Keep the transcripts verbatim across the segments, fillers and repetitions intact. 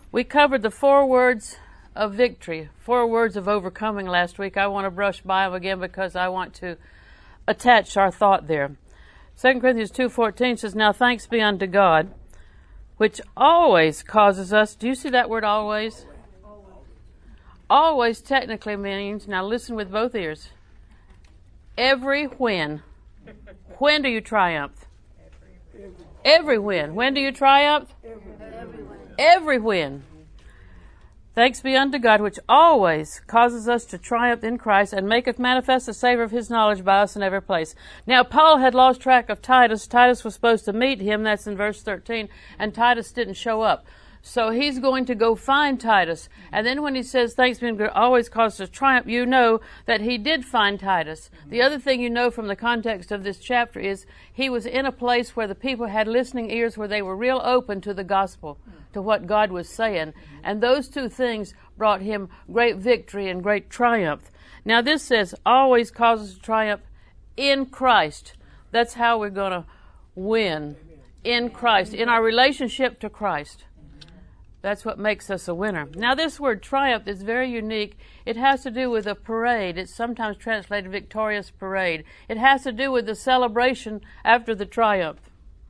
We covered the four words of victory, four words of overcoming last week. I want to brush by them again because I want to attach our thought there. Second Corinthians two fourteen says, "Now thanks be unto God, which always causes us," do you see that word always? Always technically means, now listen with both ears, every when. When do you triumph? Every when. When do you triumph? Every when. Thanks be unto God, which always causes us to triumph in Christ and maketh manifest the savour of his knowledge by us in every place. Now, Paul had lost track of Titus. Titus was supposed to meet him. That's in verse thirteen. And Titus didn't show up. So he's going to go find Titus. And then when he says, thanks be unto God, always causes us to triumph, you know that he did find Titus. The other thing you know from the context of this chapter is he was in a place where the people had listening ears, where they were real open to the gospel, to what God was saying. And those two things brought him great victory and great triumph. Now this says, always causes to triumph in Christ. That's how we're going to win. In Christ. In our relationship to Christ. That's what makes us a winner. Now this word triumph is very unique. It has to do with a parade. It's sometimes translated victorious parade. It has to do with the celebration after the triumph.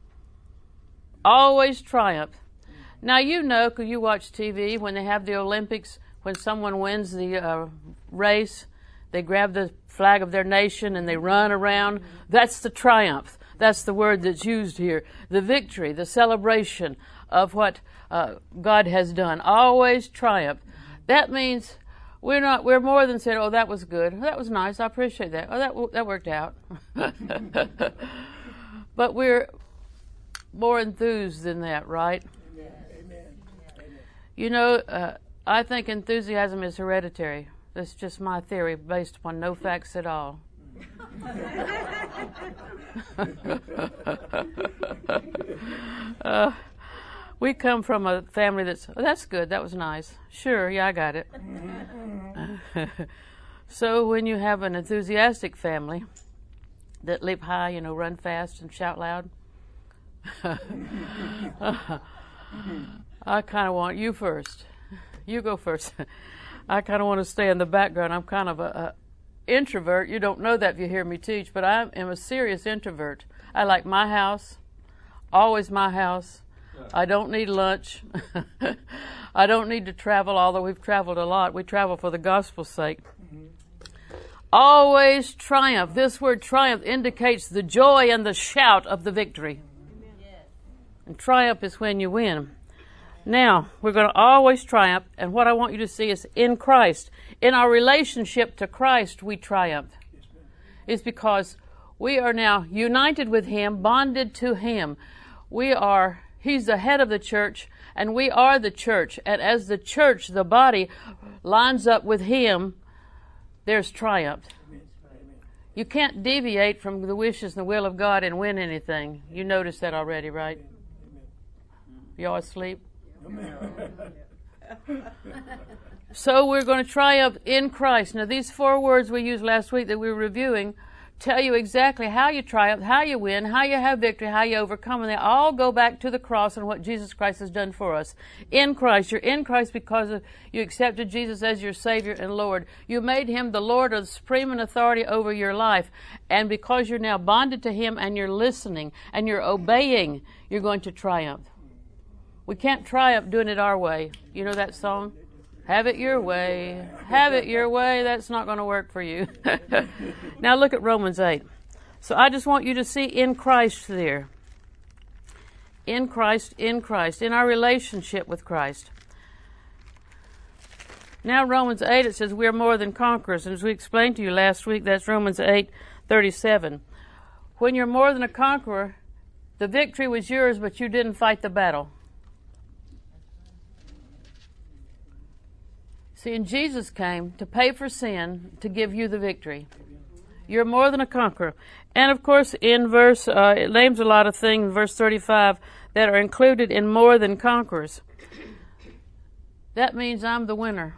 Always triumph. Now you know, because you watch T V, when they have the Olympics, when someone wins the uh, race, they grab the flag of their nation and they run around. That's the triumph. That's the word that's used here. The victory, the celebration of what uh, God has done. Always triumph. That means we're not. We're more than saying, "Oh, that was good. That was nice. I appreciate that. Oh, that that worked out." But we're more enthused than that, right? You know, uh, I think enthusiasm is hereditary. That's just my theory, based upon no facts at all. uh, we come from a family that's, oh, that's good, that was nice. Sure, yeah, I got it. So when you have an enthusiastic family that leap high, you know, run fast and shout loud, I kind of want you first. You go first. I kind of want to stay in the background. I'm kind of a, a introvert. You don't know that if you hear me teach, but I am a serious introvert. I like my house, always my house. I don't need lunch. I don't need to travel, although we've traveled a lot. We travel for the gospel's sake. Mm-hmm. Always triumph. This word triumph indicates the joy and the shout of the victory. Yes. And triumph is when you win. Now, we're going to always triumph, and what I want you to see is in Christ. In our relationship to Christ, we triumph. It's because we are now united with Him, bonded to Him. We are, He's the head of the church, and we are the church. And as the church, the body, lines up with Him, there's triumph. You can't deviate from the wishes and the will of God and win anything. You noticed that already, right? You all asleep? So we're going to triumph in Christ. Now these four words we used last week that we were reviewing tell you exactly how you triumph, how you win, how you have victory, how you overcome, and they all go back to the cross and what Jesus Christ has done for us. In Christ. You're in Christ because of, you accepted Jesus as your Savior and Lord. You made Him the Lord of the supreme authority over your life. And because you're now bonded to Him and you're listening and you're obeying, you're going to triumph. We can't triumph doing it our way. You know that song? Have it your way. Have it your way. That's not going to work for you. Now look at Romans eight. So I just want you to see in Christ there. In Christ, in Christ, in our relationship with Christ. Now Romans eight, it says we are more than conquerors. And as we explained to you last week, that's Romans eight thirty-seven. When you're more than a conqueror, the victory was yours, but you didn't fight the battle. See, and Jesus came to pay for sin, to give you the victory. You're more than a conqueror. And of course, in verse, uh, it names a lot of things, verse thirty-five, that are included in more than conquerors. That means I'm the winner.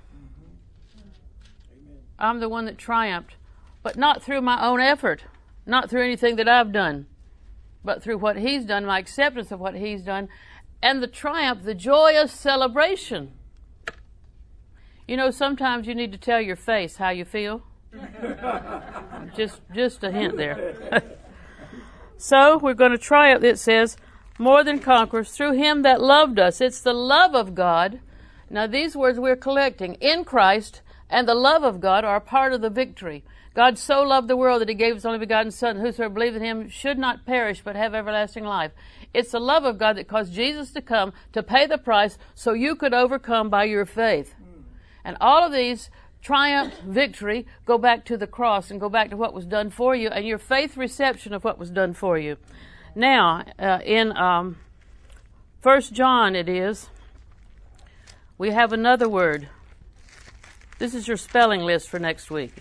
I'm the one that triumphed. But not through my own effort, not through anything that I've done, but through what He's done, my acceptance of what He's done, and the triumph, the joyous celebration. You know, sometimes you need to tell your face how you feel. just, just a hint there. So we're going to triumph. It says, more than conquerors through him that loved us. It's the love of God. Now these words we're collecting. In Christ and the love of God are part of the victory. God so loved the world that he gave his only begotten Son, whosoever believeth in him should not perish but have everlasting life. It's the love of God that caused Jesus to come to pay the price so you could overcome by your faith. And all of these triumph, victory, go back to the cross and go back to what was done for you and your faith reception of what was done for you. Now, uh, in um, First John it is, we have another word. This is your spelling list for next week.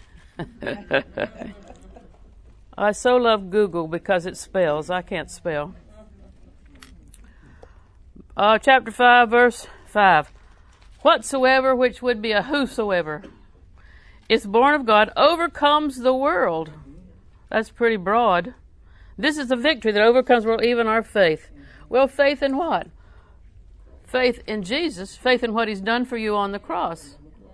I so love Google because it spells. I can't spell. Uh, chapter five, verse five. Whatsoever, which would be a whosoever, is born of God, overcomes the world. That's pretty broad. This is the victory that overcomes the world, even our faith. Well, faith in what? Faith in Jesus, faith in what he's done for you on the cross.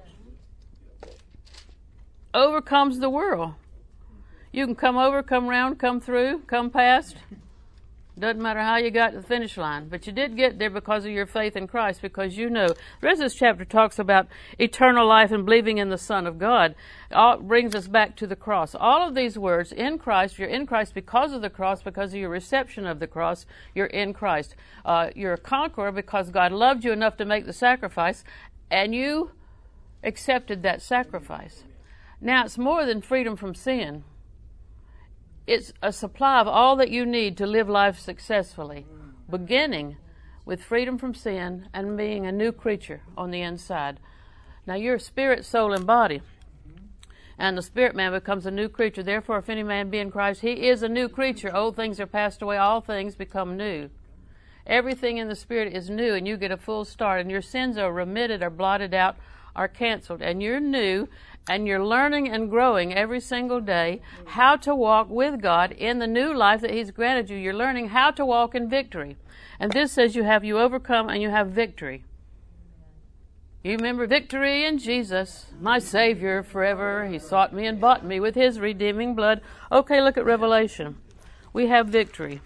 Overcomes the world. You can come over, come round, come through, come past. Doesn't matter how you got to the finish line. But you did get there because of your faith in Christ, because you know. The rest of this chapter talks about eternal life and believing in the Son of God. All brings us back to the cross. All of these words, in Christ, you're in Christ because of the cross, because of your reception of the cross, you're in Christ. Uh, you're a conqueror because God loved you enough to make the sacrifice, and you accepted that sacrifice. Now, it's more than freedom from sin. It's a supply of all that you need to live life successfully, beginning with freedom from sin and being a new creature on the inside. Now, you're spirit, soul, and body. And the spirit man becomes a new creature. Therefore, if any man be in Christ, he is a new creature. Old things are passed away. All things become new. Everything in the spirit is new, and you get a full start. And your sins are remitted, are blotted out, are canceled. And you're new. And you're learning and growing every single day how to walk with God in the new life that he's granted you. You're learning how to walk in victory. And this says you have you overcome and you have victory. You remember victory in Jesus, my Savior forever. He sought me and bought me with his redeeming blood. Okay, look at Revelation. We have victory.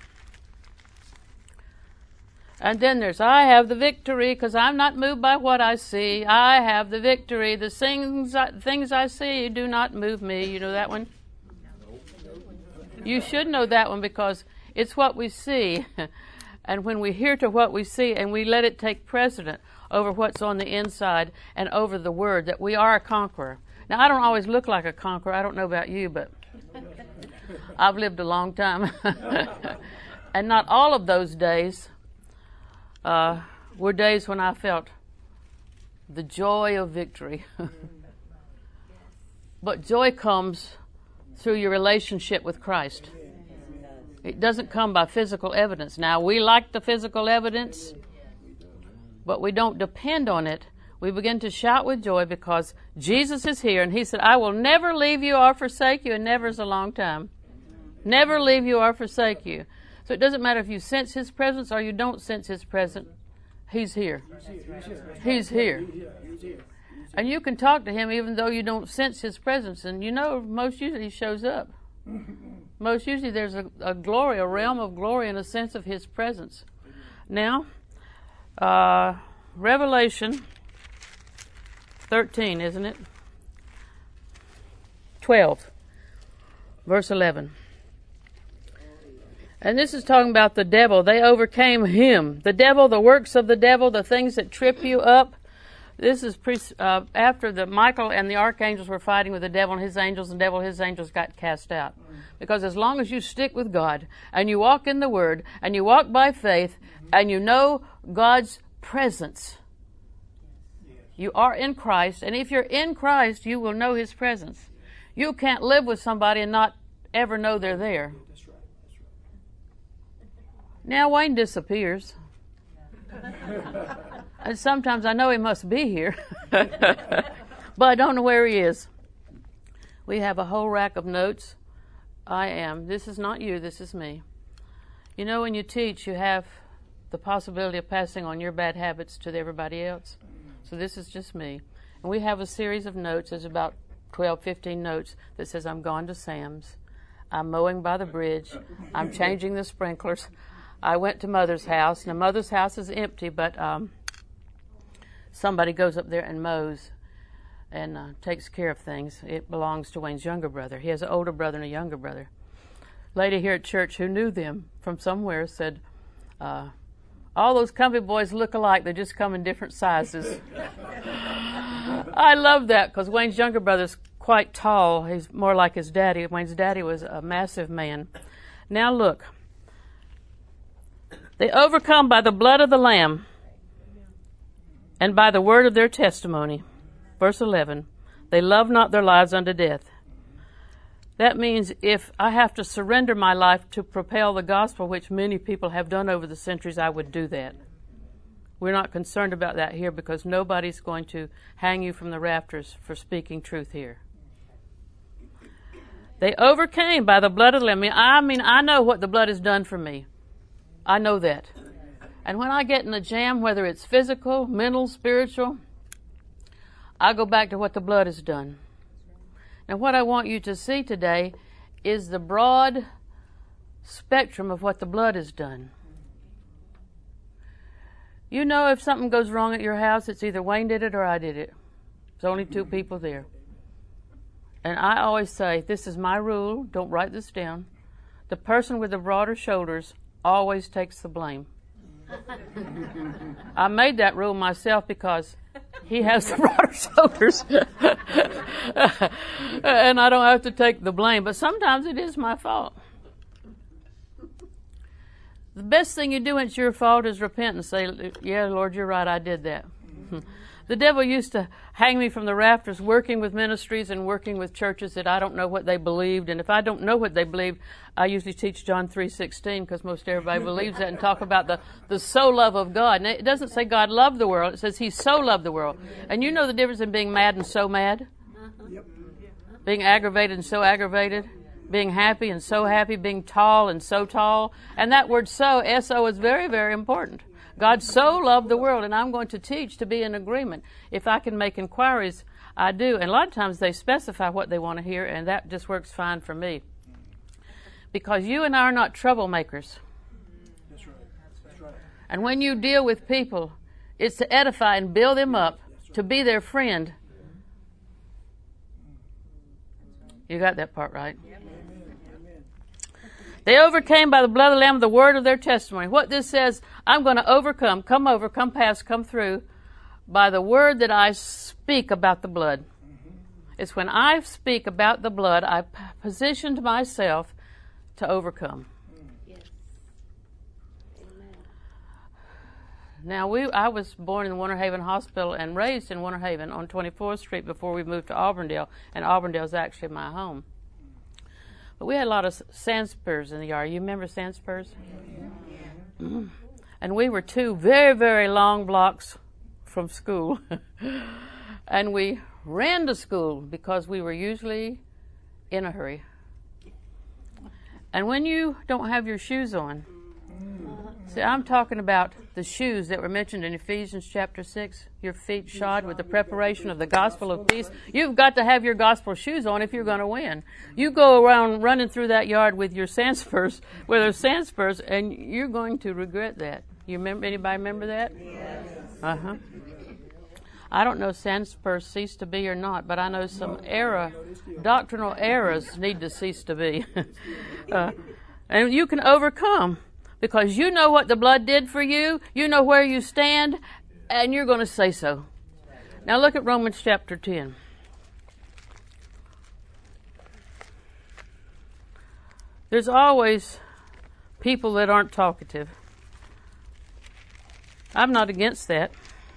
And then there's, I have the victory because I'm not moved by what I see. I have the victory. The things I, things I see do not move me. You know that one? You should know that one because it's what we see. And when we hear to what we see and we let it take precedent over what's on the inside and over the word, that we are a conqueror. Now, I don't always look like a conqueror. I don't know about you, but I've lived a long time. And not all of those days Uh, were days when I felt the joy of victory. But joy comes through your relationship with Christ. It doesn't come by physical evidence. Now, we like the physical evidence, but we don't depend on it. We begin to shout with joy because Jesus is here, and he said, I will never leave you or forsake you, and never is a long time. Never leave you or forsake you. So it doesn't matter if you sense his presence or you don't sense his presence. He's here. He's here. And you can talk to him even though you don't sense his presence. And you know, most usually he shows up. Most usually there's a, a glory, a realm of glory and a sense of his presence. Now, uh, Revelation thirteen, isn't it? twelve, verse eleven. And this is talking about the devil. They overcame him. The devil, the works of the devil, the things that trip you up. This is pre- uh, after the Michael and the archangels were fighting with the devil and his angels, and the devil and his angels got cast out. Because as long as you stick with God and you walk in the Word and you walk by faith and you know God's presence, you are in Christ. And if you're in Christ, you will know his presence. You can't live with somebody and not ever know they're there. Now Wayne disappears. And sometimes I know he must be here. But I don't know where he is. We have a whole rack of notes. I am. This is not you, this is me. You know, when you teach, you have the possibility of passing on your bad habits to everybody else. So this is just me. And we have a series of notes. There's about twelve, fifteen notes that says, I'm gone to Sam's. I'm mowing by the bridge. I'm changing the sprinklers. I went to Mother's house. Now, Mother's house is empty, but um, somebody goes up there and mows and uh, takes care of things. It belongs to Wayne's younger brother. He has an older brother and a younger brother. Lady here at church who knew them from somewhere said, uh, all those Cumbie boys look alike. They just come in different sizes. I love that because Wayne's younger brother's quite tall. He's more like his daddy. Wayne's daddy was a massive man. Now look. They overcome by the blood of the Lamb and by the word of their testimony. Verse eleven. They love not their lives unto death. That means if I have to surrender my life to propel the gospel, which many people have done over the centuries, I would do that. We're not concerned about that here because nobody's going to hang you from the rafters for speaking truth here. They overcame by the blood of the Lamb. I mean, I know what the blood has done for me. I know that. And when I get in a jam, whether it's physical, mental, spiritual, I go back to what the blood has done. And what I want you to see today is the broad spectrum of what the blood has done. You know, if something goes wrong at your house, it's either Wayne did it or I did it. There's only two people there. And I always say, this is my rule, don't write this down. The person with the broader shoulders always takes the blame. I made that rule myself because he has the broader shoulders. And I don't have to take the blame. But sometimes it is my fault. The best thing you do when it's your fault is repent and say, yeah, Lord, you're right, I did that. The devil used to hang me from the rafters working with ministries and working with churches that I don't know what they believed. And if I don't know what they believed, I usually teach John three sixteen because most everybody believes that and talk about the, the so love of God. And it doesn't say God loved the world. It says he so loved the world. And you know the difference in being mad and so mad? Yep. Being aggravated and so aggravated? Being happy and so happy? Being tall and so tall? And that word so, S O, is very, very important. God so loved the world, and I'm going to teach to be in agreement. If I can make inquiries, I do. And a lot of times they specify what they want to hear, and that just works fine for me. Because you and I are not troublemakers. That's right. That's right. And when you deal with people, it's to edify and build them up, to be their friend. You got that part right. They overcame by the blood of the Lamb, the word of their testimony. What this says, I'm going to overcome, come over, come past, come through, by the word that I speak about the blood. Mm-hmm. It's when I speak about the blood, I p- positioned myself to overcome. Yes. Amen. Now, we I was born in Winter Haven Hospital and raised in Winter Haven on twenty-fourth Street before we moved to Auburndale, and Auburndale is actually my home. But we had a lot of sandspurs in the yard. You remember sandspurs? Yeah. Mm. And we were two very, very long blocks from school. And we ran to school because we were usually in a hurry. And when you don't have your shoes on, see, I'm talking about the shoes that were mentioned in Ephesians chapter six, your feet shod with the preparation of the gospel of peace. You've got to have your gospel shoes on if you're going to win. You go around running through that yard with your sandspurs, where there's sandspurs, and you're going to regret that. You remember? Anybody remember that? Yes. Uh-huh. I don't know if sandspurs cease to be or not, but I know some error, doctrinal errors need to cease to be. uh, and you can overcome. Because you know what the blood did for you, you know where you stand, and you're going to say so. Now look at Romans chapter ten. There's always people that aren't talkative. I'm not against that.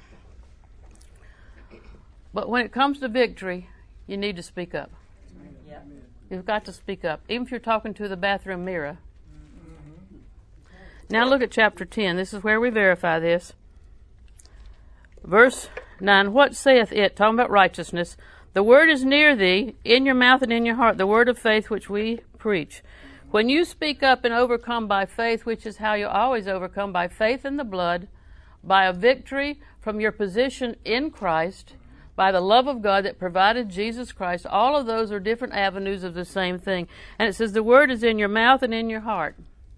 But when it comes to victory, you need to speak up. You've got to speak up, even if you're talking to the bathroom mirror. Now look at chapter ten. This is where we verify this. Verse nine, what saith it? Talking about righteousness. The word is near thee, in your mouth and in your heart, the word of faith which we preach. When you speak up and overcome by faith, which is how you always overcome, by faith in the blood, by a victory from your position in Christ, by the love of God that provided Jesus Christ, all of those are different avenues of the same thing. And it says the word is in your mouth and in your heart.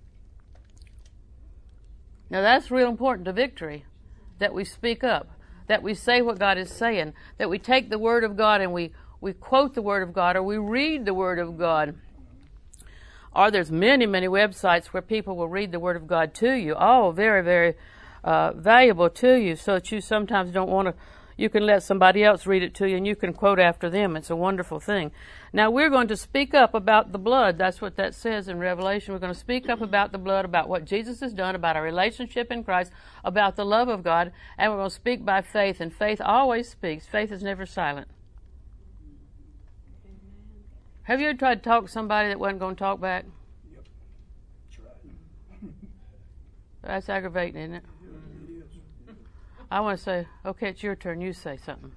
Now that's real important to victory, that we speak up, that we say what God is saying, that we take the word of God and we, we quote the word of God, or we read the word of God. Or there's many, many websites where people will read the word of God to you. All very, very uh, valuable to you, so that you sometimes don't want to, you can let somebody else read it to you and you can quote after them. It's a wonderful thing. Now we're going to speak up about the blood. That's what that says in Revelation. We're going to speak up about the blood, about what Jesus has done, about our relationship in Christ, about the love of God, and we're going to speak by faith. And faith always speaks. Faith is never silent. Have you ever tried to talk to somebody that wasn't going to talk back? Yep. Tried. That's aggravating, isn't it? I want to say, okay, it's your turn. You say something.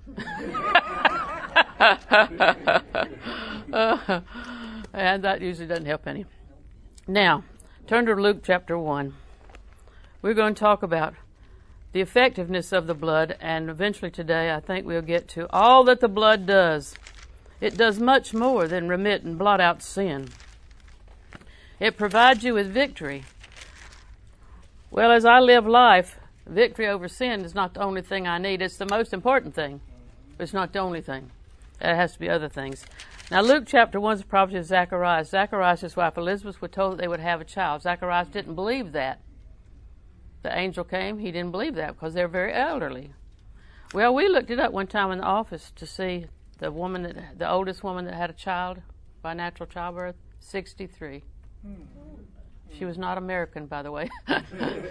uh, and that usually doesn't help any. Now, turn to Luke chapter one. We're going to talk about the effectiveness of the blood, and eventually today I think we'll get to all that the blood does. It does much more than remit and blot out sin. It provides you with victory. Well, as I live life, victory over sin is not the only thing I need. It's the most important thing. But it's not the only thing. There has to be other things. Now, Luke chapter one is the prophecy of Zacharias. Zacharias, his wife Elizabeth, were told that they would have a child. Zacharias didn't believe that. The angel came. He didn't believe that because they're very elderly. Well, we looked it up one time in the office to see the woman, that, the oldest woman that had a child by natural childbirth, sixty-three. She was not American, by the way. uh,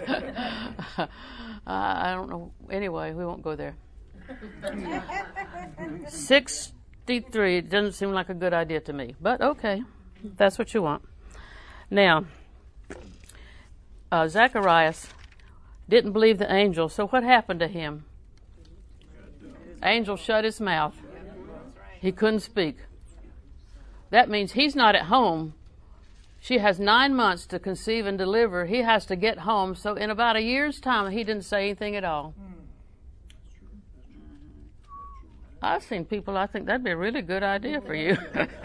I don't know. Anyway, we won't go there. sixty-three doesn't seem like a good idea to me, but okay, that's what you want. Now, uh, Zacharias didn't believe the angel, so what happened to him? Angel shut his mouth. He couldn't speak. That means he's not at home. She has nine months to conceive and deliver. He has to get home. So in about a year's time, he didn't say anything at all. I've seen people, I think that'd be a really good idea for you.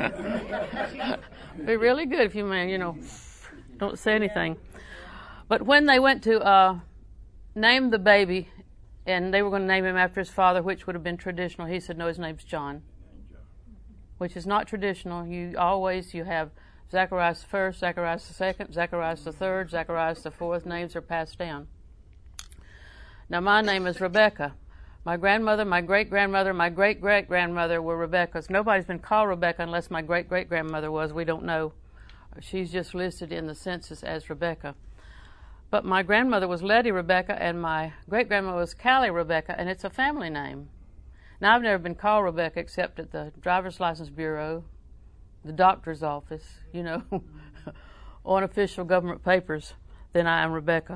Be really good if you, man, you know, don't say anything. But when they went to uh, name the baby, and they were going to name him after his father, which would have been traditional, he said, no, his name's John, which is not traditional. You always, you have Zacharias the first, Zacharias the second, Zacharias the third, Zacharias the fourth. Names are passed down. Now, my name is Rebecca. My grandmother, my great-grandmother, my great-great-grandmother were Rebecca's. Nobody's been called Rebecca unless my great-great-grandmother was. We don't know. She's just listed in the census as Rebecca. But my grandmother was Letty Rebecca, and my great-grandmother was Callie Rebecca, and it's a family name. Now, I've never been called Rebecca except at the Driver's License Bureau, the doctor's office, you know, on official government papers. Then I am Rebecca.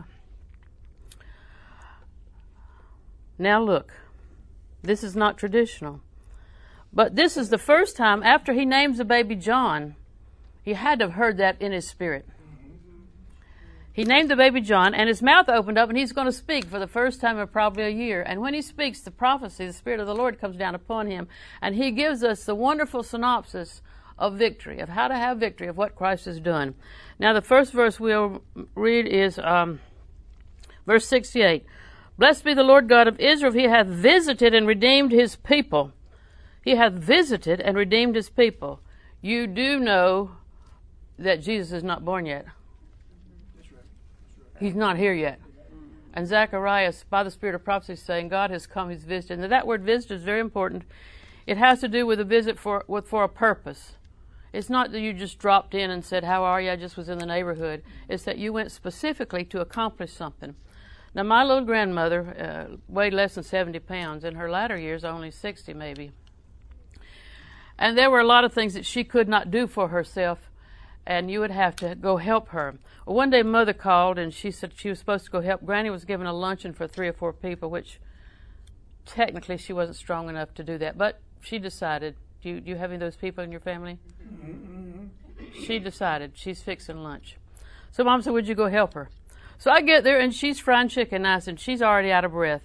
Now look, this is not traditional. But this is the first time after he names the baby John, he had to have heard that in his spirit. He named the baby John, and his mouth opened up, and he's going to speak for the first time in probably a year. And when he speaks, the prophecy, the Spirit of the Lord comes down upon him, and he gives us the wonderful synopsis of victory, of how to have victory, of what Christ has done. Now, the first verse we'll read is um, verse sixty-eight. Blessed be the Lord God of Israel, he hath visited and redeemed his people. He hath visited and redeemed his people. You do know that Jesus is not born yet. That's right. That's right. He's not here yet. And Zacharias, by the Spirit of prophecy, is saying, God has come, he's visited. And that word visit is very important. It has to do with a visit for with for a purpose. It's not that you just dropped in and said, how are you? I just was in the neighborhood. It's that you went specifically to accomplish something. Now, my little grandmother uh, weighed less than seventy pounds. In her latter years, only sixty maybe. And there were a lot of things that she could not do for herself, and you would have to go help her. Well, one day, Mother called, and she said she was supposed to go help. Granny was given a luncheon for three or four people, which technically she wasn't strong enough to do that. But she decided, do you, do you have any of those people in your family? Mm-hmm. she decided she's fixing lunch. So Mom said, would you go help her? So I get there, and she's frying chicken. And I said, she's already out of breath.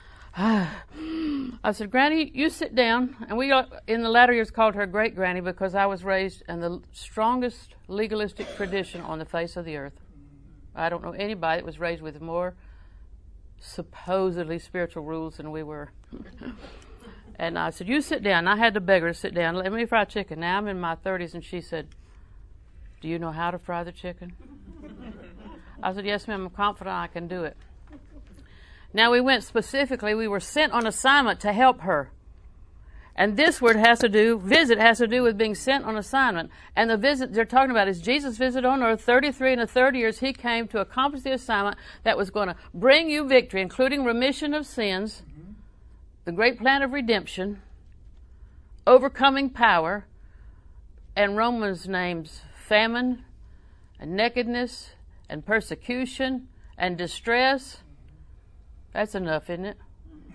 I said, Granny, you sit down. And we, in the latter years, called her Great Granny because I was raised in the strongest legalistic tradition on the face of the earth. I don't know anybody that was raised with more supposedly spiritual rules than we were. And I said, you sit down. I had to beg her to sit down. Let me fry chicken. Now I'm in my thirties, and she said, do you know how to fry the chicken? I said, yes, ma'am, I'm confident I can do it. Now we went specifically, we were sent on assignment to help her. And this word has to do, visit has to do with being sent on assignment. And the visit they're talking about is Jesus' visit on earth, thirty-three and a third years. He came to accomplish the assignment that was going to bring you victory, including remission of sins, mm-hmm. the great plan of redemption, overcoming power, and Romans names famine and nakedness and persecution and distress. That's enough, isn't it?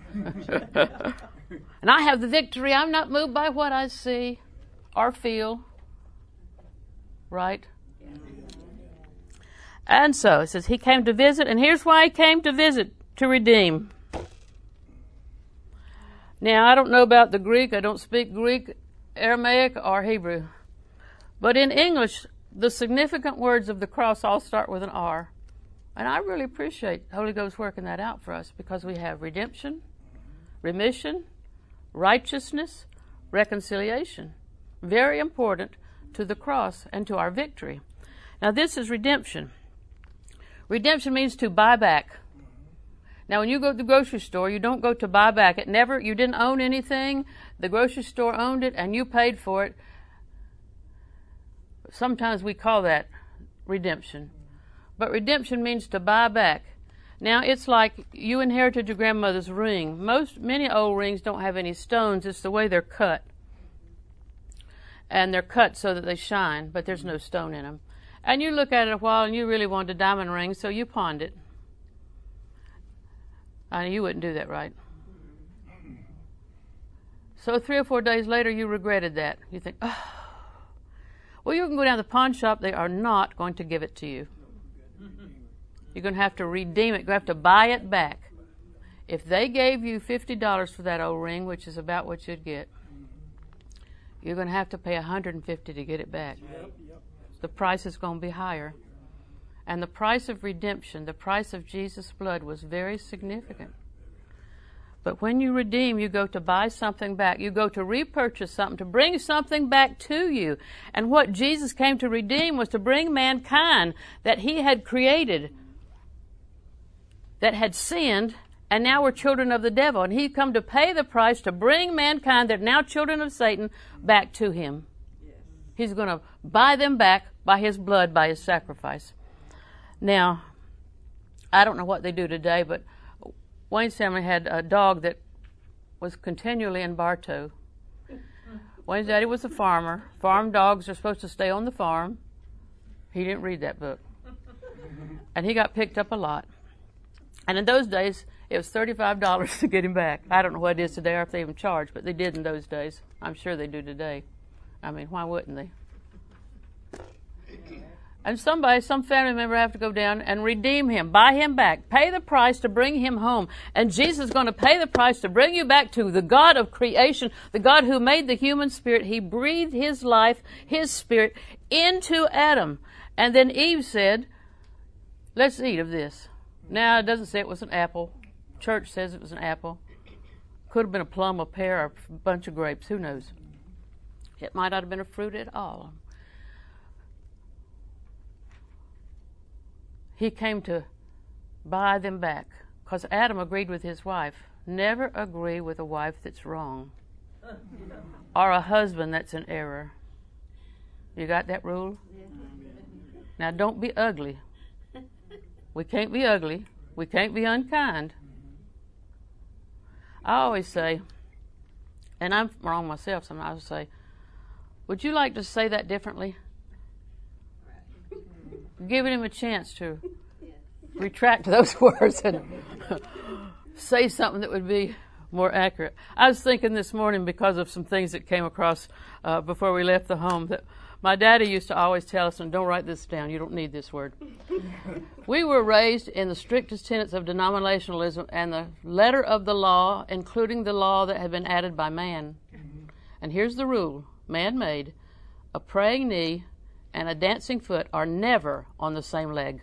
And I have the victory. I'm not moved by what I see or feel. Right? And so it says he came to visit, and here's why he came to visit, to redeem. Now, I don't know about the Greek. I don't speak Greek, Aramaic, or Hebrew. But in English, the significant words of the cross all start with an R. And I really appreciate the Holy Ghost working that out for us because we have redemption, remission, righteousness, reconciliation. Very important to the cross and to our victory. Now, this is redemption. Redemption means to buy back. Now, when you go to the grocery store, you don't go to buy back. It never, you didn't own anything. The grocery store owned it, and you paid for it. Sometimes we call that redemption. But redemption means to buy back. Now, it's like you inherited your grandmother's ring. Most, many old rings don't have any stones. It's the way they're cut. And they're cut so that they shine, but there's no stone in them. And you look at it a while, and you really wanted a diamond ring, so you pawned it. I know you wouldn't do that, right? So three or four days later, you regretted that. You think, oh. Well, you can go down to the pawn shop. They are not going to give it to you. You're going to have to redeem it. You're going to have to buy it back. If they gave you fifty dollars for that old ring, which is about what you'd get, you're going to have to pay one hundred fifty dollars to get it back. The price is going to be higher. And the price of redemption, the price of Jesus' blood, was very significant. But when you redeem, you go to buy something back. You go to repurchase something, to bring something back to you. And what Jesus came to redeem was to bring mankind that he had created, that had sinned, and now were children of the devil. And he'd come to pay the price to bring mankind that are now children of Satan back to him. Yes. He's going to buy them back by his blood, by his sacrifice. Now, I don't know what they do today, but Wayne's family had a dog that was continually in Bartow. Wayne's daddy was a farmer. Farm dogs are supposed to stay on the farm. He didn't read that book. And he got picked up a lot. And in those days, it was thirty-five dollars to get him back. I don't know what it is today or if they even charge, but they did in those days. I'm sure they do today. I mean, why wouldn't they? And somebody, some family member have to go down and redeem him, buy him back, pay the price to bring him home. And Jesus is going to pay the price to bring you back to the God of creation, the God who made the human spirit. He breathed his life, his spirit, into Adam. And then Eve said, let's eat of this. Now, it doesn't say it was an apple. Church says it was an apple. Could have been a plum, a pear, or a bunch of grapes. Who knows? It might not have been a fruit at all. He came to buy them back because Adam agreed with his wife. Never agree with a wife that's wrong or a husband that's in error. You got that rule? Now, don't be ugly. We can't be ugly. We can't be unkind. I always say, and I'm wrong myself, sometimes I always say, would you like to say that differently? Giving him a chance to retract those words and say something that would be more accurate. I was thinking this morning, because of some things that came across uh, before we left the home, that My daddy used to always tell us, and don't write this down, you don't need this word. We were raised in the strictest tenets of denominationalism and the letter of the law, including the law that had been added by man. And here's the rule, man-made: a praying knee and a dancing foot are never on the same leg.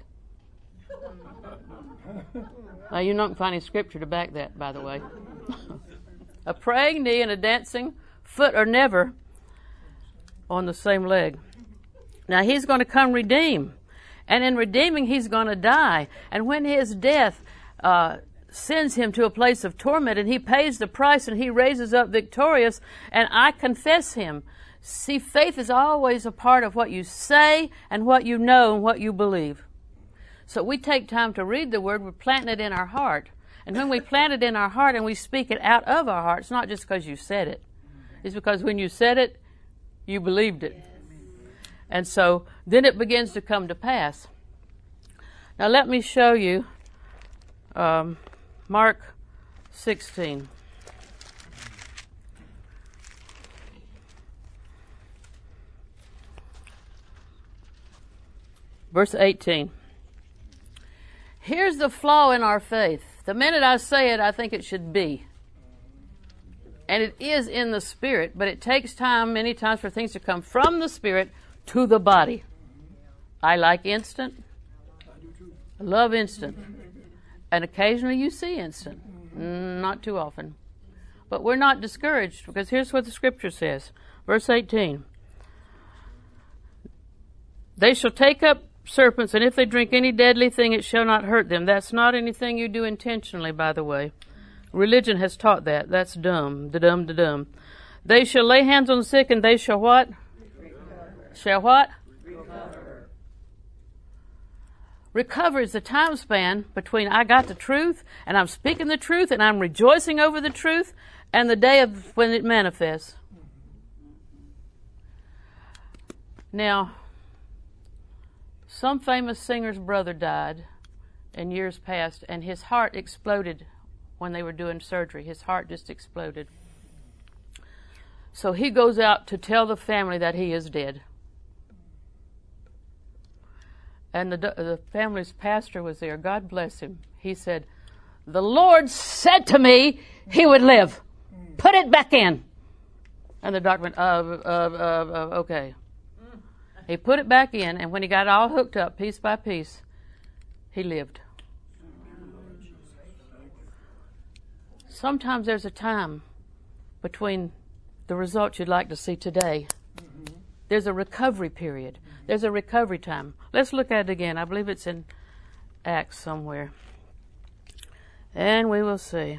Now, you're not finding scripture to back that, by the way. A praying knee and a dancing foot are never on the same leg. Now, he's going to come redeem. And in redeeming, he's going to die. And when his death uh, sends him to a place of torment, and he pays the price, and he raises up victorious, and I confess him. See, faith is always a part of what you say and what you know and what you believe. So we take time to read the Word, we're planting it in our heart. And when we plant it in our heart and we speak it out of our heart, it's not just because you said it. It's because when you said it, you believed it. Yes. And so then it begins to come to pass. Now let me show you um, Mark sixteen. Verse eighteen. Here's the flaw in our faith. The minute I say it, I think it should be. And it is in the Spirit, but it takes time many times for things to come from the Spirit to the body. I like instant. I love instant. And occasionally you see instant. Not too often. But we're not discouraged, because here's what the Scripture says. Verse eighteen. They shall take up serpents, and if they drink any deadly thing, it shall not hurt them. That's not anything you do intentionally, by the way. Religion has taught that. That's dumb. Da-dum, da-dum. They shall lay hands on the sick, and they shall what? Recover. Shall what? Recover. Recover is the time span between I got the truth, and I'm speaking the truth, and I'm rejoicing over the truth, and the day of when it manifests. Now, some famous singer's brother died in years past, and his heart exploded when they were doing surgery. His heart just exploded. So he goes out to tell the family that he is dead. And the, the family's pastor was there. God bless him. He said, "The Lord said to me he would live. Put it back in." And the doctor went, uh, uh, uh, uh okay. He put it back in, and when he got all hooked up, piece by piece, he lived. Sometimes there's a time between the results you'd like to see today. There's a recovery period. There's a recovery time. Let's look at it again. I believe it's in Acts somewhere. And we will see.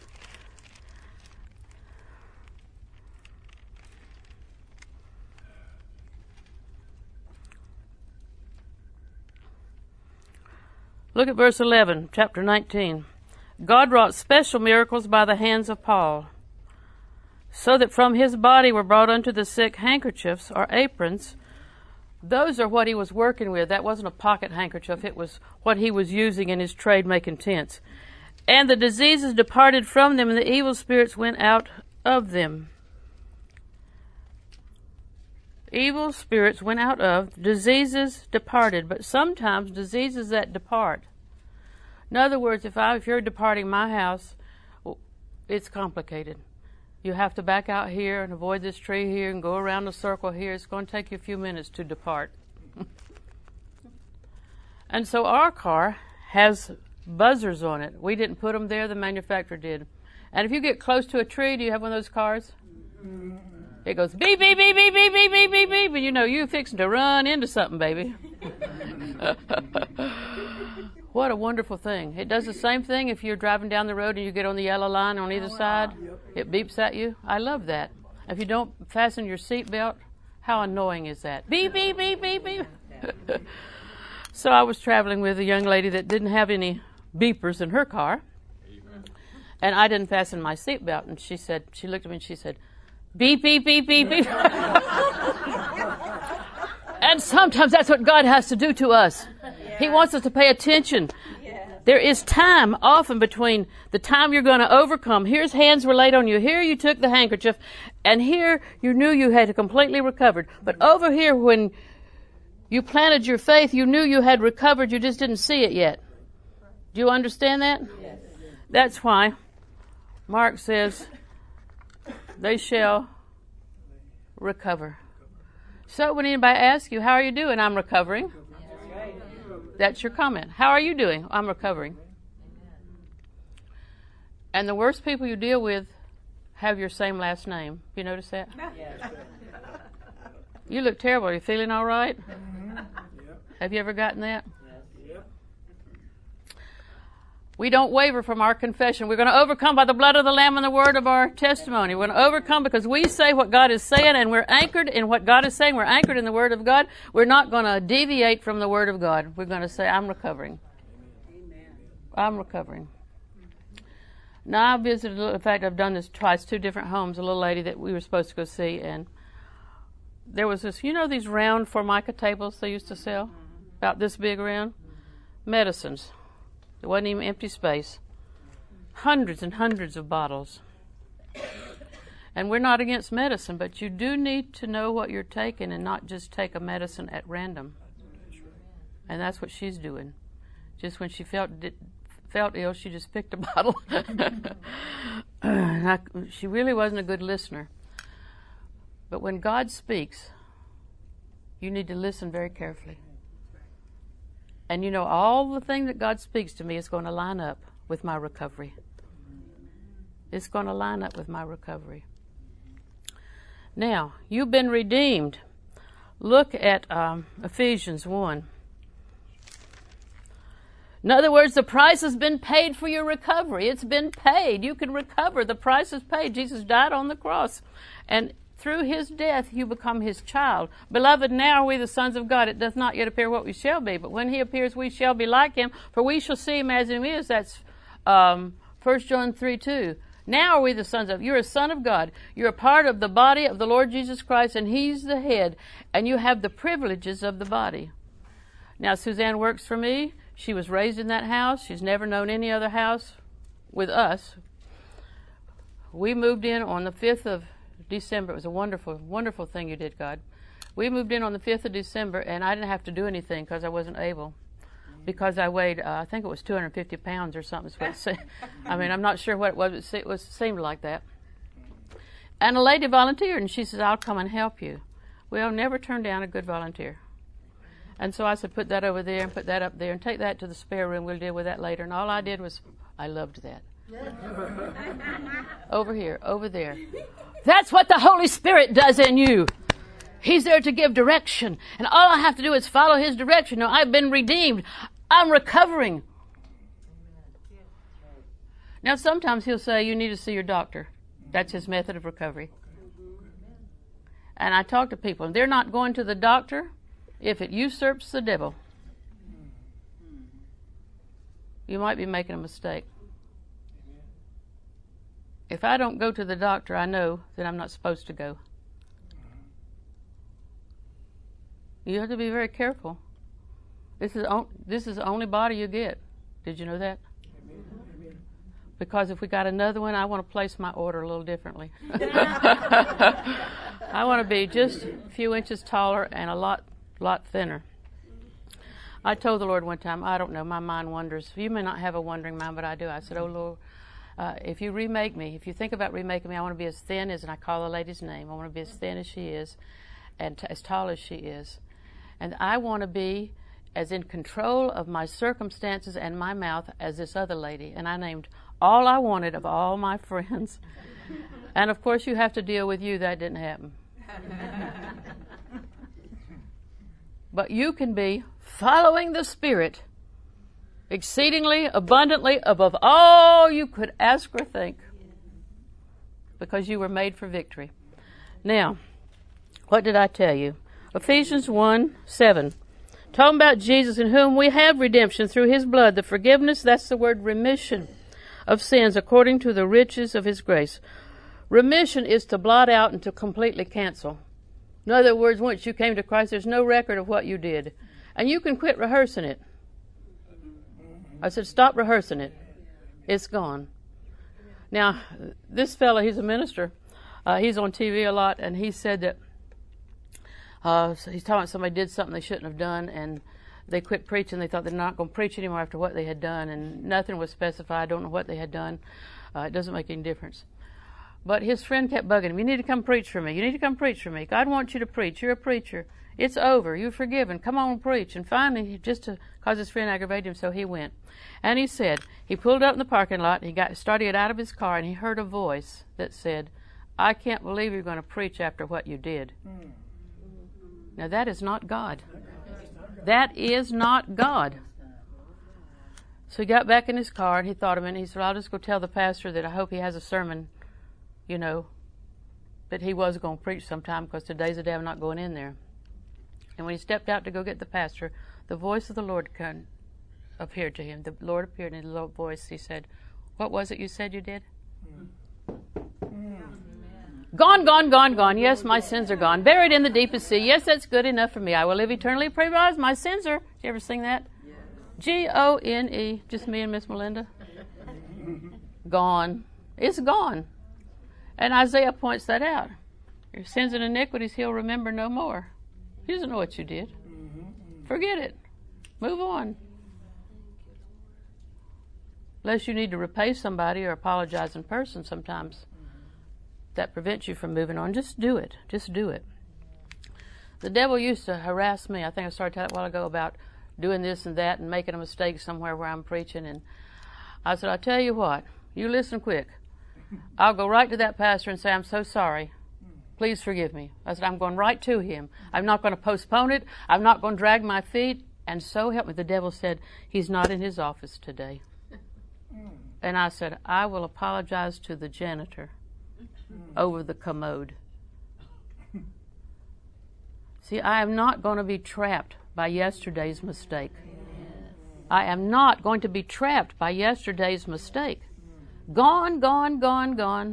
Look at verse eleven, chapter nineteen. God wrought special miracles by the hands of Paul, so that from his body were brought unto the sick handkerchiefs or aprons. Those are what he was working with. That wasn't a pocket handkerchief. It was what he was using in his trade making tents. And the diseases departed from them, and the evil spirits went out of them. Evil spirits went out of, diseases departed. But sometimes diseases that depart. In other words, if I, if you're departing my house, it's complicated. You have to back out here and avoid this tree here and go around the circle here. It's going to take you a few minutes to depart. And so our car has buzzers on it. We didn't put them there, the manufacturer did. And if you get close to a tree, do you have one of those cars? It goes beep, beep, beep, beep, beep, beep, beep, beep, beep, and you know you're fixing to run into something, baby. What a wonderful thing. It does the same thing if you're driving down the road and you get on the yellow line on either side. It beeps at you. I love that. If you don't fasten your seatbelt, how annoying is that? Beep, beep, beep, beep, beep. So I was traveling with a young lady that didn't have any beepers in her car. And I didn't fasten my seatbelt. And she said, she looked at me and she said, beep, beep, beep, beep, beep. And sometimes that's what God has to do to us. Yeah. He wants us to pay attention. Yeah. There is time often between the time you're going to overcome. Here's hands were laid on you. Here you took the handkerchief. And here you knew you had completely recovered. But over here when you planted your faith, you knew you had recovered. You just didn't see it yet. Do you understand that? Yes. That's why Mark says they shall recover. So when anybody asks you, how are you doing? I'm recovering. That's your comment. How are you doing? I'm recovering. And the worst people you deal with have your same last name. You notice that? Yes. You look terrible. Are you feeling all right? Mm-hmm. Yep. Have you ever gotten that? Yes. Yep. We don't waver from our confession. We're going to overcome by the blood of the Lamb and the word of our testimony. We're going to overcome because we say what God is saying, and we're anchored in what God is saying. We're anchored in the word of God. We're not going to deviate from the word of God. We're going to say, I'm recovering. Amen. I'm recovering. Now, I visited, in fact, I've done this twice, two different homes, a little lady that we were supposed to go see, and there was this, you know these round Formica tables they used to sell? About this big around? Medicines. There wasn't even empty space. Hundreds and hundreds of bottles. And we're not against medicine, but you do need to know what you're taking and not just take a medicine at random. And that's what she's doing. Just when she felt felt ill, she just picked a bottle. I, she really wasn't a good listener. But when God speaks, you need to listen very carefully. And you know, all the thing that God speaks to me is going to line up with my recovery. It's going to line up with my recovery. Now, you've been redeemed. Look at um, Ephesians one. In other words, the price has been paid for your recovery. It's been paid. You can recover. The price is paid. Jesus died on the cross. And through his death, you become his child. Beloved, now are we the sons of God. It doth not yet appear what we shall be, but when he appears, we shall be like him, for we shall see him as he is. That's um, First John three two. Now are we the sons of, you're a son of God. You're a part of the body of the Lord Jesus Christ, and he's the head, and you have the privileges of the body. Now, Suzanne works for me. She was raised in that house. She's never known any other house with us. We moved in on the fifth of December. It was a wonderful, wonderful thing you did, God. We moved in on the fifth of December, and I didn't have to do anything because I wasn't able. Because I weighed, uh, I think it was two hundred fifty pounds or something. I mean, I'm not sure what it was. It was, seemed like that. And a lady volunteered, and she says, I'll come and help you. Well, never turn down a good volunteer. And so I said, put that over there and put that up there and take that to the spare room. We'll deal with that later. And all I did was, I loved that. Over here, over there. That's what the Holy Spirit does in you. He's there to give direction. And all I have to do is follow his direction. Now, I've been redeemed. I'm recovering. Now, sometimes he'll say, you need to see your doctor. That's his method of recovery. And I talk to people, and they're not going to the doctor if it usurps the devil. You might be making a mistake. If I don't go to the doctor, I know that I'm not supposed to go. You have to be very careful. This is on, this is the only body you get. Did you know that? Because if we got another one, I want to place my order a little differently. I want to be just a few inches taller and a lot, lot thinner. I told the Lord one time, I don't know, my mind wanders. You may not have a wandering mind, but I do. I said, oh, Lord, uh, if you remake me, if you think about remaking me, I want to be as thin as, and I call the lady's name, I want to be as thin as she is and t- as tall as she is. And I want to be as in control of my circumstances and my mouth as this other lady. And I named all I wanted of all my friends. And of course, you have to deal with you. That didn't happen. But you can be following the Spirit exceedingly, abundantly, above all you could ask or think, because you were made for victory. Now, what did I tell you? Ephesians one seven. Talking about Jesus, in whom we have redemption through his blood, the forgiveness, that's the word remission, of sins according to the riches of his grace. Remission is to blot out and to completely cancel. In other words, once you came to Christ, there's no record of what you did. And you can quit rehearsing it. I said, stop rehearsing it. It's gone. Now, this fellow, he's a minister. Uh, he's on T V a lot, and he said that uh, so he's talking about somebody did something they shouldn't have done, and they quit preaching. They thought they're not going to preach anymore after what they had done, and nothing was specified. I don't know what they had done. Uh, it doesn't make any difference. But his friend kept bugging him. You need to come preach for me. You need to come preach for me. God wants you to preach. You're a preacher. It's over. You're forgiven. Come on and preach. And finally, just to cause his friend aggravated him, so he went. And he said, he pulled up in the parking lot, and he got started to get out of his car, and he heard a voice that said, I can't believe you're going to preach after what you did. Mm. Now, that is not God. That is not God. So he got back in his car, and he thought a minute. He said, I'll just go tell the pastor that I hope he has a sermon, you know, that he was going to preach sometime, because today's the day I'm not going in there. And when he stepped out to go get the pastor, the voice of the Lord come, appeared to him. The Lord appeared in a low voice. He said, what was it you said you did? Mm. Gone, gone, gone, gone. Yes, my sins are gone. Buried in the deepest sea. Yes, that's good enough for me. I will live eternally. Praise my sins are. Did you ever sing that? Yes. G O N E. Just me and Miss Melinda. Gone. It's gone. And Isaiah points that out. Your sins and iniquities he'll remember no more. He doesn't know what you did. Forget it. Move on. Unless you need to repay somebody or apologize in person sometimes. That prevents you from moving on. Just do it. Just do it. The devil used to harass me. I think I started telling a while ago about doing this and that and making a mistake somewhere where I'm preaching. And I said, I'll tell you what. You listen quick. I'll go right to that pastor and say, I'm so sorry. Please forgive me. I said, I'm going right to him. I'm not going to postpone it. I'm not going to drag my feet. And so help me. The devil said, he's not in his office today. And I said, I will apologize to the janitor over the commode. See, I am not going to be trapped by yesterday's mistake. I am not going to be trapped by yesterday's mistake. Gone, gone, gone, gone.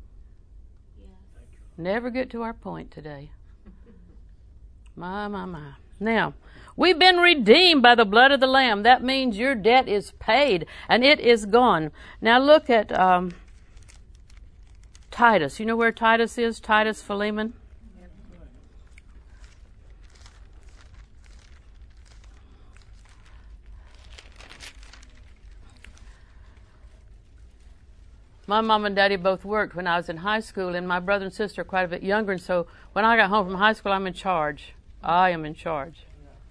Never get to our point today. My, my, my. Now, we've been redeemed by the blood of the Lamb. That means your debt is paid and it is gone. Now look at um, Titus. You know where Titus is? Titus, Philemon. My mom and daddy both worked when I was in high school, and my brother and sister are quite a bit younger, and so when I got home from high school, I'm in charge. I am in charge.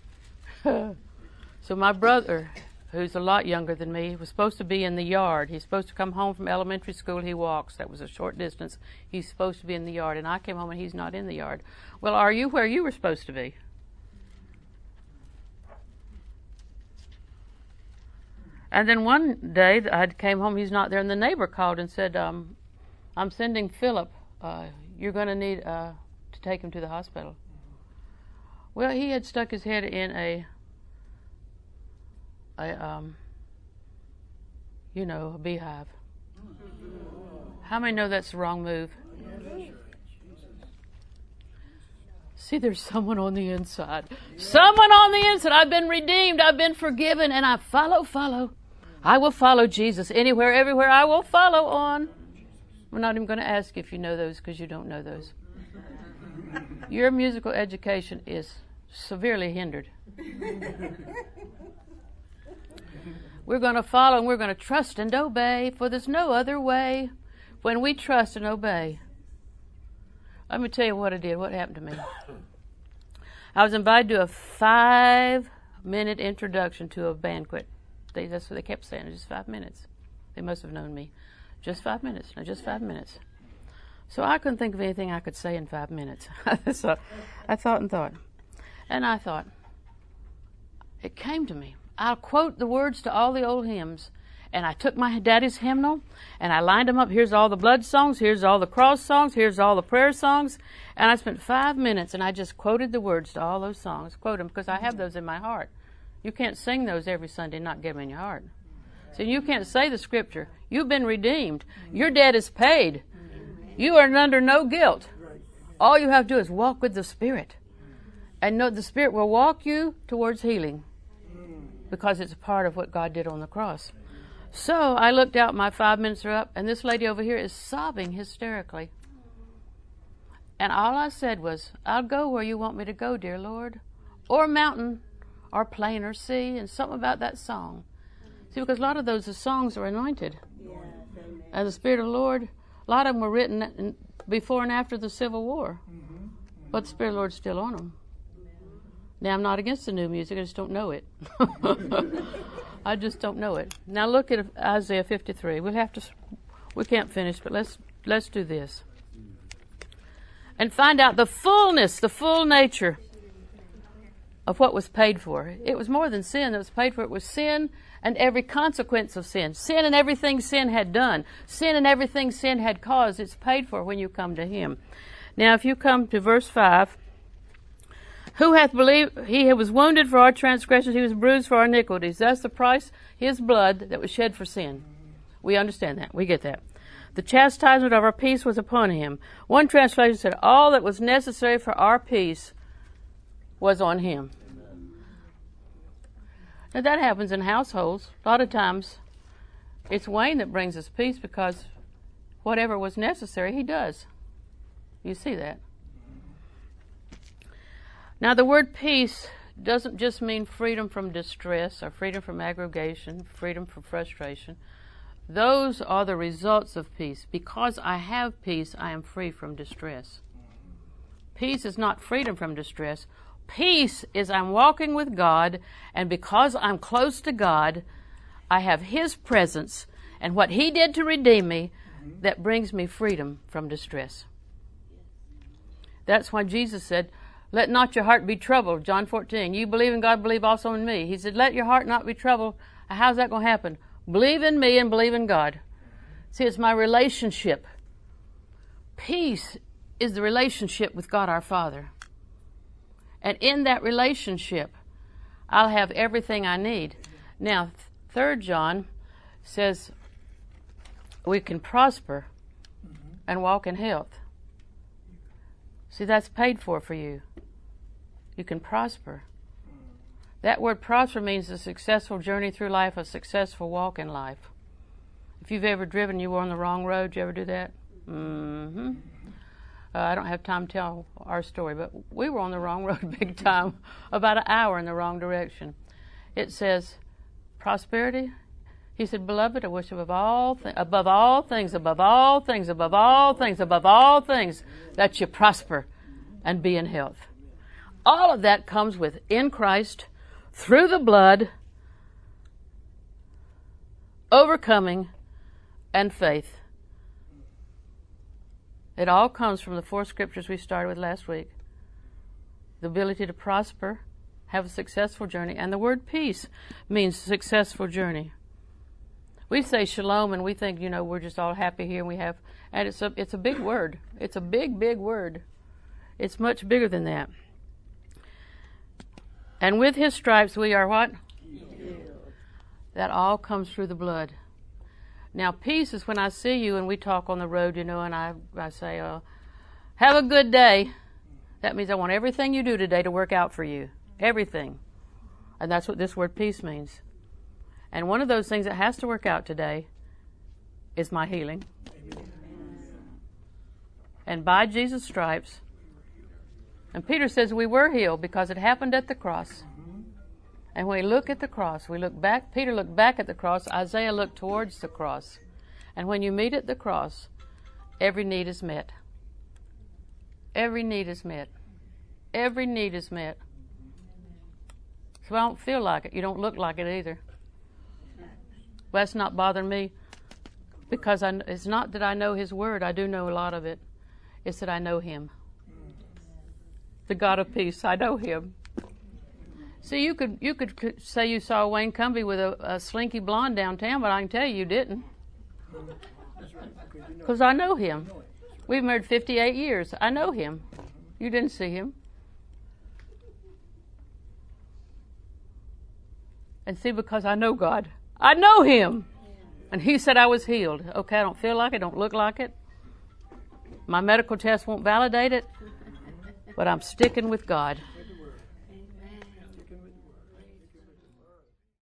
So my brother, who's a lot younger than me, was supposed to be in the yard. He's supposed to come home from elementary school. He walks. That was a short distance. He's supposed to be in the yard, and I came home, and he's not in the yard. Well, are you where you were supposed to be? And then one day I came home, he's not there, and the neighbor called and said, um, I'm sending Philip. Uh, you're going to need uh, to take him to the hospital. Well, he had stuck his head in a, a um, you know, a beehive. How many know that's the wrong move? See, there's someone on the inside. Someone on the inside. I've been redeemed. I've been forgiven. And I follow, follow. I will follow Jesus anywhere, everywhere. I will follow on. We're not even going to ask if you know those because you don't know those. Your musical education is severely hindered. We're going to follow and we're going to trust and obey, for there's no other way when we trust and obey. Let me tell you what I did, what happened to me. I was invited to a five-minute introduction to a banquet. They, that's what they kept saying, just five minutes. They must have known me. Just five minutes, no, just five minutes. So I couldn't think of anything I could say in five minutes. So I thought and thought. And I thought, it came to me. I'll quote the words to all the old hymns. And I took my daddy's hymnal, and I lined them up. Here's all the blood songs. Here's all the cross songs. Here's all the prayer songs. And I spent five minutes, and I just quoted the words to all those songs. Quote them, because I have those in my heart. You can't sing those every Sunday and not get them in your heart. So you can't say the scripture. You've been redeemed. Your debt is paid. You are under no guilt. All you have to do is walk with the Spirit. And know the Spirit will walk you towards healing. because it's a part of what God did on the cross. So I looked out, my five minutes are up, and this lady over here is sobbing hysterically. And all I said was, I'll go where you want me to go, dear Lord. Or mountain, or plain, or sea, and something about that song. See, because a lot of those the songs are anointed. Yes, and the Spirit of the Lord, a lot of them were written in, before and after the Civil War. Mm-hmm. Mm-hmm. But the Spirit of the Lord's still on them. Amen. Now, I'm not against the new music, I just don't know it. I just don't know it. Now look at Isaiah fifty-three. We'll have to, we can't finish, but let's let's do this. And find out the fullness, the full nature of what was paid for. It was more than sin that was paid for. It was sin and every consequence of sin. Sin and everything sin had done. Sin and everything sin had caused. It's paid for when you come to Him. Now if you come to verse five, who hath believed, He was wounded for our transgressions, He was bruised for our iniquities. That's the price, His blood that was shed for sin. We understand that. We get that. The chastisement of our peace was upon Him. One translation said, all that was necessary for our peace was on Him. Now that happens in households. A lot of times it's Wayne that brings us peace because whatever was necessary, he does. You see that. Now the word peace doesn't just mean freedom from distress or freedom from aggravation, freedom from frustration. Those are the results of peace. Because I have peace, I am free from distress. Peace is not freedom from distress. Peace is I'm walking with God, and because I'm close to God, I have His presence and what He did to redeem me that brings me freedom from distress. That's why Jesus said, let not your heart be troubled, John fourteen. You believe in God, believe also in me. He said, let your heart not be troubled. How's that going to happen? Believe in me and believe in God. See, it's my relationship. Peace is the relationship with God our Father. And in that relationship, I'll have everything I need. Now, Third John says we can prosper and walk in health. See, that's paid for for you. You can prosper. That word prosper means a successful journey through life, a successful walk in life. If you've ever driven, you were on the wrong road. Did you ever do that? Mm-hmm. Uh, I don't have time to tell our story, but we were on the wrong road big time, about an hour in the wrong direction. It says, prosperity. He said, beloved, I wish above all, th- above all things, above all things, above all things, above all things, that you prosper and be in health. All of that comes with in Christ, through the blood, overcoming, and faith. It all comes from the four scriptures we started with last week. The ability to prosper, have a successful journey, and the word peace means successful journey. We say shalom and we think, you know, we're just all happy here and we have, and it's a, it's a big word. It's a big, big word. It's much bigger than that. And with His stripes we are what? Healed. That all comes through the blood. Now, peace is when I see you and we talk on the road, you know, and I, I say, uh, have a good day. That means I want everything you do today to work out for you. Everything. And that's what this word peace means. And one of those things that has to work out today is my healing. Amen. And by Jesus' stripes, and Peter says we were healed because it happened at the cross. And when we look at the cross, we look back, Peter looked back at the cross, Isaiah looked towards the cross. And when you meet at the cross, every need is met. Every need is met. Every need is met. So I don't feel like it. You don't look like it either. Well, that's not bothering me because I, it's not that I know His Word. I do know a lot of it. It's that I know Him. The God of peace. I know Him. See, you could you could say you saw Wayne Cumbie with a, a slinky blonde downtown, but I can tell you you didn't. Because I know him. We've married fifty-eight years. I know him. You didn't see him. And see, because I know God. I know Him. And He said I was healed. Okay, I don't feel like it, don't look like it. My medical test won't validate it. But I'm sticking with God.